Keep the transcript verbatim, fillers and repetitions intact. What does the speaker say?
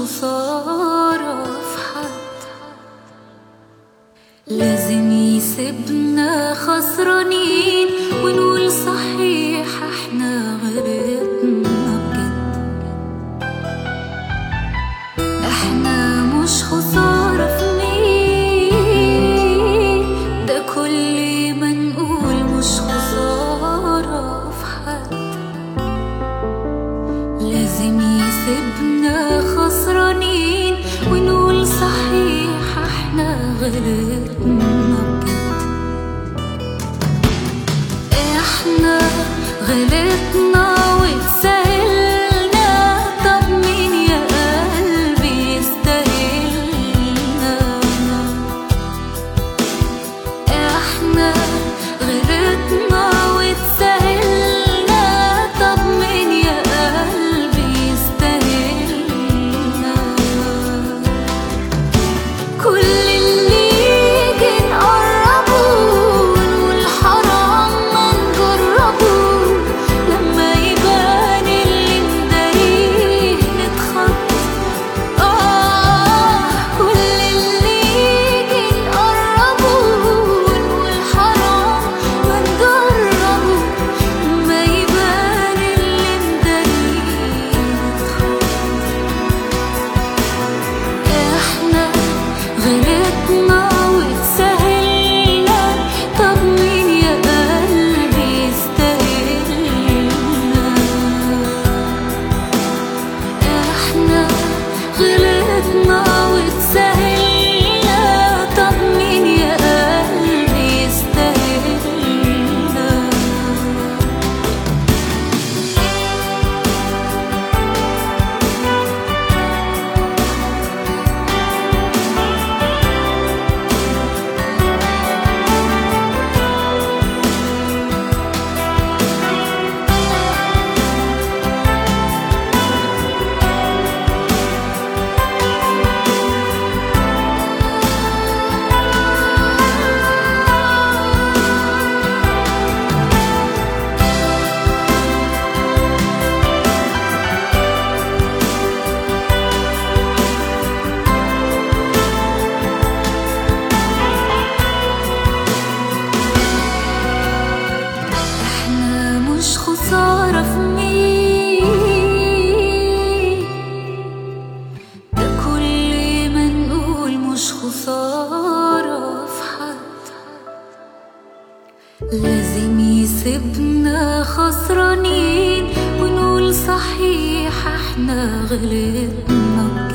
خسارة في حد. لازم يسيبنا خسرانين ونقول صحيح احنا غلطنا بجد. احنا مش خسارة في مين، ده كل ما نقول مش خسارة في حد. لازم يسيبنا خسرانين ونقول صحيح احنا غلطنا بجد. احنا غلطنا واتسهلنا، طب مين يا قلبي يستاهلنا؟ احنا غلطنا واتسهلنا، طب مين يا قلبي يستاهلنا؟ كل اللي يجي نقربه نقول حرام ما نجربه، لما يبان اللي نداريه نتخض. آه كل اللي يجي نقربه نقول حرام ما نجربه، لما يبان اللي نداريه نتخض. احنا غلطنا واتسهلنا، طب مين يا قلبي يستاهلنا؟ احنا غلطنا واتسهلنا، طب مين يا قلبي يستاهلنا؟ احنا مش خسارة في مين، ده كل ما نقول مش خسارة في حد. لازم يسيبنا خسرانين ونقول صحيح احنا غلطنا.